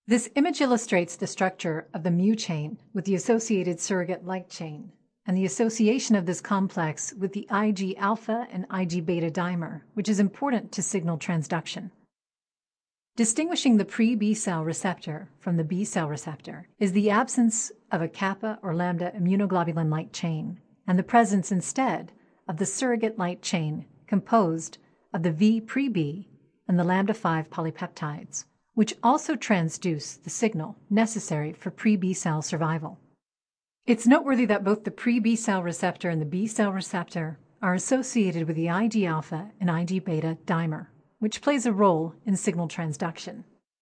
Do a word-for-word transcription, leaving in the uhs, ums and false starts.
This image illustrates the structure of the mu chain with the associated surrogate light chain, and the association of this complex with the Ig alpha and Ig beta dimer, which is important to signal transduction. Distinguishing the pre-B cell receptor from the B cell receptor is the absence of a kappa or lambda immunoglobulin light chain, and the presence instead of the surrogate light chain composed of the V pre-B and the lambda five polypeptides, which also transduce the signal necessary for pre-B cell survival. It's noteworthy that both the pre-B cell receptor and the B cell receptor are associated with the Ig alpha and Ig beta dimer, which plays a role in signal transduction.